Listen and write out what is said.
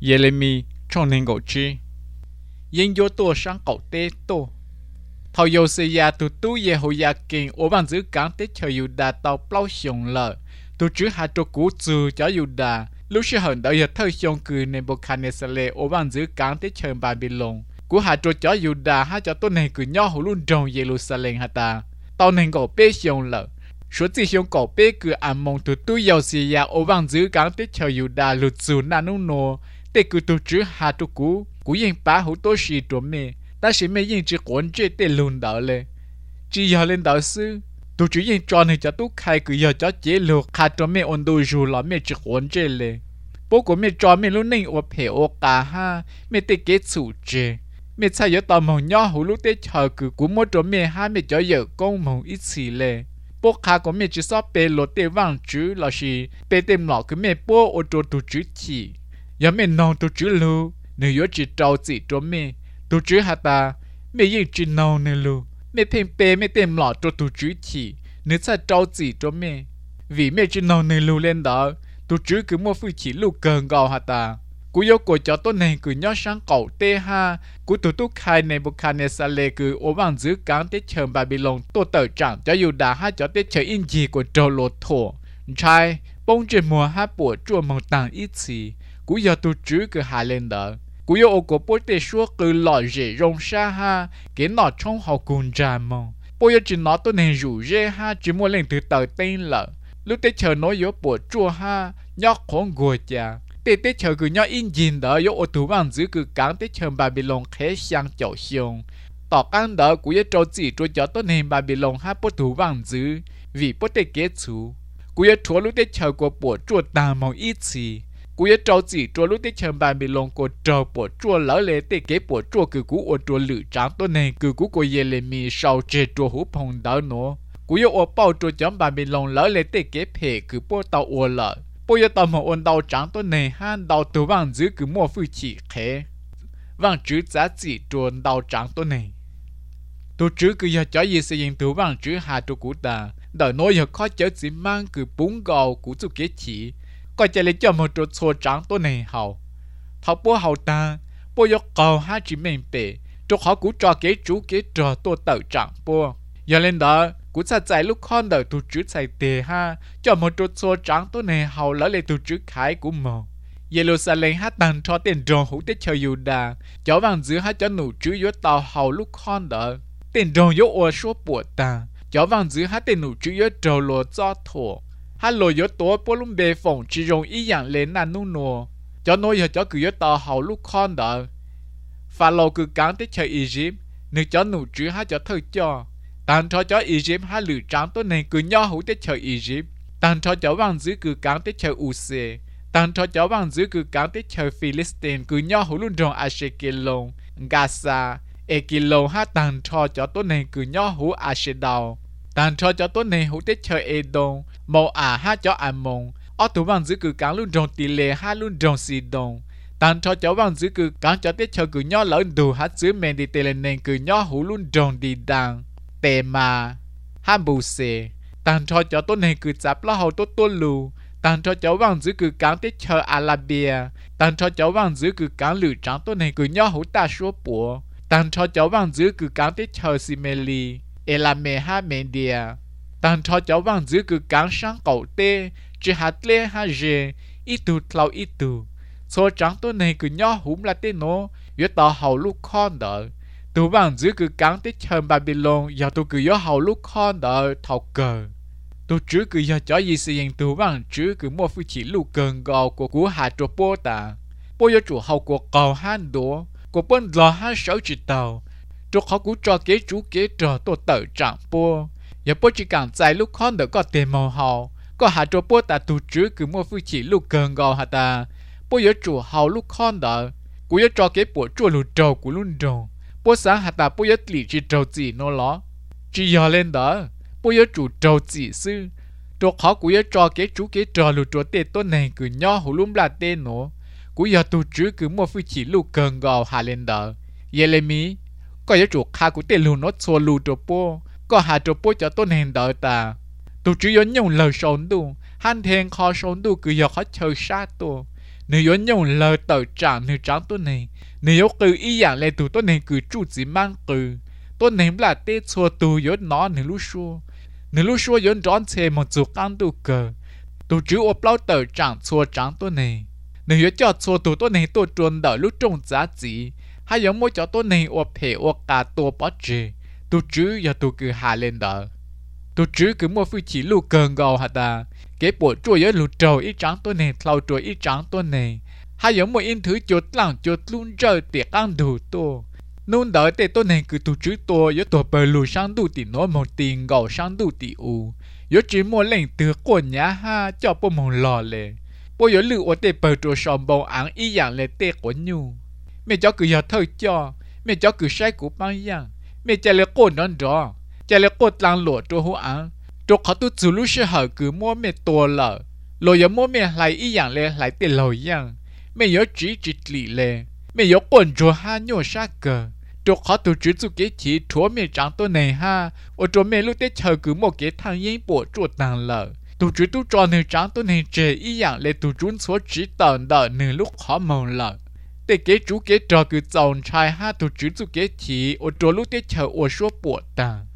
Jeremy trong nên gỗ chi yên vô tô sáng cậu tê tô thầu dầu xây ya tụ tu ye hồ ya kinh ở bằng giữ cán tết chờ yu đà tàu plau xiong lợ tụ chữ hạt trâu cú trừ cho yu đà lúc xưa hận đợi giờ thời xiong cừ nên bộ khăn sale ở bằng giữ cán tết chờ Babylon cú hạt trâu cho yu đà ha cho tôi này cừ nhỏ hồ luôn trong Jerusalem hạt ta tàu nên gỗ bê xiong lợ số chỉ xiong gỗ bê cừ ăn mong tụ tu dầu xây ya ở bằng giữ cán tết chờ yu đà lụt trừ nanu nô tê cừ tụ chữ hạt trâu cú yên bá hữu tôi xì trộm mê ta sẽ mấy yên chỉ quấn chơi tê lùn đỡ lệ chỉ giờ lên đỡ sư tụi chú yên cho này cho tú khai cứ giờ cho chế luộc khai cho mẹ ôn đôi dù là mẹ chỉ quấn chơi lệ bố của mẹ cho mẹ lúc này ở phía ở cả ha mẹ tê kết chủ chơi mẹ sai giờ tao mong nhỏ hữu lúc tê chờ cứ cú mua cho mẹ ha mẹ cho giờ công mong ít xì lệ bố khai của mẹ chỉ so bê lột tê vàng chữ là gì bê tem lọ cứ mẹ bố ở chỗ tụi chú chỉ giờ mẹ non tụi chú lưu nếu yếu chỉ trâu chỉ cho mẹ tụi chú hả ta mẹ yên chỉ nâu nè lu mẹ phèn bê mẹ tem lọ cho tụi chú chỉ nếu sao trâu chỉ cho mẹ vì mẹ chỉ nâu nè lu lên đó tụi chú cứ mua phu chỉ lu cần gạo hả ta cú yêu của cho tôi này cứ nhớ sáng cậu tê ha cú tụi tú khai này bộ khai này sa lê cứ ốm bằng giữ cán tết chờ Babylon tôi tờ chẳng cho yêu đã ha cho tết chờ in gì của trâu lột thổ trai bông trên mùa ha bộ chua màu tàng ít gì cú yêu tụi chú cứ hạ lên đó cú yêu ô của bố tê xua cứ lọ rễ rong xa ha cái nọ trong họ cùng trà mong bố yêu chỉ nó tôi nên rủ rê ha chỉ mua lên từ tờ tên lợ lúc tê chờ nói yếu bộ chua ha nhóc khốn gùa chà tê chờ cứ nhóc in nhìn đó yếu ô thủ bằng giữ cứ cán tê chờ Babylon khé sang chậu xiong tỏ cán đó cú yêu trâu chỉ trôi cho tôi nên Babylon ha bố thủ bằng giữ vì bố tê kết chú cú yêu chúa lúc tê chờ của bộ chua tà mong ít gì cú yêu trâu chỉ trôi lúc tết chờ Babylon của trâu bộ trôi lỡ lệ tê kế bộ trôi cứ cú ô trôi lử trắng tôi này cứ cú của Jeremy sau chế trôi hú phong đỡ nữa cú yêu ô bao trôi chấm Babylon lỡ lệ tê kế phê cứ bộ tàu ô lợ bộ yêu tàu mà ôn đào trắng tôi này han đào từ vàng dưới cứ mua phu chỉ khé vàng chữ giá trị trôi đào trắng tôi này tôi chữ cứ giờ cho gì xây dựng từ vàng chữ hà trôi cú ta đợi nói giờ khó chớ chỉ mang cứ bún gạo cú chú kế chỉ coi chạy lấy cho một chỗ xô trắng tôi này hậu thảo bố hậu ta bố yêu cầu hai chị mình bể chỗ họ cũng cho kế chú kế trò tôi tự trạng bố giờ lên đó cũng sẽ chạy lúc con đời tụi chú chạy tề ha cho một chỗ xô trắng tôi này hậu lỡ lại tụi chú khái của mồ Jerusalem hát tàn cho tiền rồng hữu tết chờ Yuda cháu vàng dưới hát cho nụ chú yếu tàu hậu lúc con đời tiền rồng yếu ô số bộ ta cháu vàng dưới hát tiền nụ chú yếu trầu lồ cho thổ Hello yếu tố bố lung bề phòng chỉ dùng ý dạng lên nà nụ nô cho nói cho cứ yếu tàu hậu lúc con đó Phá lô cứ cán tới chơi Egypt nếu cho nụ chứ hát cho thơ cho tàn cho Egypt hát lử trắng tôi này cứ nhỏ hữu tới chơi Egypt tàn cho vàng dưới cứ cán tới chơi UC tàn cho vàng dưới cứ cán tới chơi Philistine cứ nhỏ hữu luôn trong Askelon Gaza Ekilon hát tàn cho tôi này cứ nhỏ hữu Ashdod tàn cho tôi này hữu tới chơi Edom màu ha cho Ammon ở thủ vàng dưới cứ cán luôn trong tỷ lệ ha luôn trong Sidon tàn cho vàng dưới cứ cán cho tới chơi cứ nhỏ lớn đủ hát dưới Mediterranean cứ nhỏ hữu luôn trong đi đàng Tema Hambuse tàn cho tôi này cứ chắp lá hậu tôi lù tàn cho vàng dưới cứ cán tới chơi Arabia tàn cho vàng dưới cứ cán lử trắng tôi này cứ nhỏ hữu ta số bùa tàn cho vàng dưới cứ cán tới chơi Simeli Elameha Media tàn cho vàng dưới cứ cán sáng cậu tê chỉ hạt lê ha dê ít tu thlau ít tu số trắng tôi này cứ nhỏ húm là tê nó yếu tàu hậu lúc con đỡ tu vàng dưới cứ cán tê chơi Babylon giờ tu cứ yếu hậu lúc con đỡ thầu cờ tu chứ cứ giờ cho gì xây dựng tu vàng chứ cứ mua phu chỉ lúc gần gò của cú hạt cho bố ta bố yếu chủ hậu của cầu han đố của bên lò ha sáu chỉ tàu cho họ cú cho kế chú kế trò tôi tự trạng bố giờ bố chỉ cần chạy lúc con đỡ có tiền màu hậu có hạt cho bố ta tu chứ cứ mua phu chỉ lúc gần gò hạt ta bố yếu chủ hậu lúc con đỡ cú yếu cho kế bộ chua lụt trầu của luôn trầu bố sáng hạt ta bố yếu lì chỉ trầu gì nó ló chỉ giờ lên đó bố yếu chủ trầu gì sư cho họ cú yếu cho kế chú kế trò lụt trầu tê tôi này cứ nhỏ hủ lúm là tê nó cú yếu tu chứ cứ mua phu chỉ lúc gần gò hà lên đó Jeremy có yếu chủ khai của tê lụt nó xua lụt trầu bố có hạt trầu bố cho tôi này đỡ ta tu chứ yếu nhung lời sống tu han thèn kho sống tu cứ yếu khó chơi sát tu nếu yếu nhung lờ tờ trạng nếu trắng tôi này nếu yếu cứ ý dạng lên tụ tôi này cứ chủ chỉ mang cứ tôi này là tết xua tụ yếu nó nếu lúc xua yếu đón xe một chút ăn tụ cờ tụ chữ ô bao tờ trạng xua trắng tôi này nếu yếu cho xua tụ tôi này tôi chuẩn đợi lúc trông giá trị hay yếu mỗi cho tôi này ô phê ô cả tôi bỏ chê tụ chữ yếu tụ cứ hạ lên đợi tụ chữ cứ mua phi chỉ lù cơn gầu hả ta cái bộ chuột yếu lù trầu ít trắng tôi này thâu chuột ít trắng tôi này hay yếu mỗi in thứ chuột lằng chuột luôn rơi tiệc ăn đủ tôi nôn đợi để tôi này cứ tụ chữ tôi yếu tôi bờ lù sang đủ tỷ nói một tiền gầu sang đủ tỷ u yếu chỉ mua lệnh từ quần nhà ha cho bộ mông lò lệ bộ yếu lù ở để bờ chuột sòng bầu ăn ý dạng lệ tê của nhu mẹ cho cứ yếu thơ cho mẹ cho cứ sai của bao yang mẹ chạy lệ cồn đó rõ chạy lệ cồn lăng lụa cho hú ăn cho họ tu chủ lúc sẽ hỏi cứ mua mẹ tua lợ rồi yếu mua mẹ lại ý dạng lệ lại tiền lầu yang mẹ yếu chỉ lì lệ mẹ yếu quần cho ha nhô sát cờ cho họ tu chỉ chủ cái chỉ chúa mẹ trắng tôi này ha ở chỗ mẹ lúc tết chờ cứ một cái thằng yên bộ chuột nàng lợ tu chỉ tu cho nửa trắng tôi này chế ý dạng lệ tu chuẩn số chỉ tận đợi nửa lúc khó mong lợ để cái chú cái trò cứ chọn trai ha tu chỉ chủ cái chỉ ở chỗ lúc tết chờ ở số bộ ta